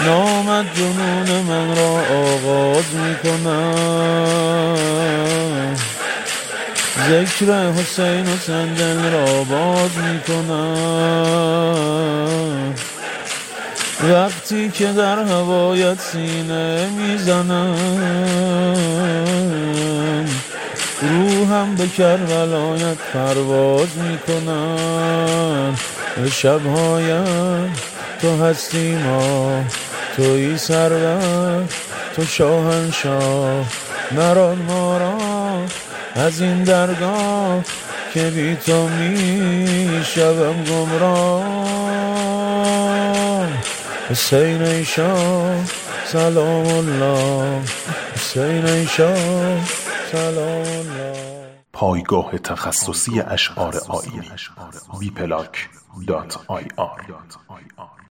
نامت جنون من را آغاز میکنم، ذکر حسین و سنجل را باز میکنم. وقتی که در هوایت سینه میزنم، روحم به کربلایت پرواز میکنم. به شبهایم تو هستی ما، تویی سرور، تو شاهنشاه. مران ما را از این درگاه که بی تو میشوم گمراه. حسین ای شاه سلام الله، حسین ای شاه سلام الله. پایگاه تخصصی اشعار آیینی wplac.ir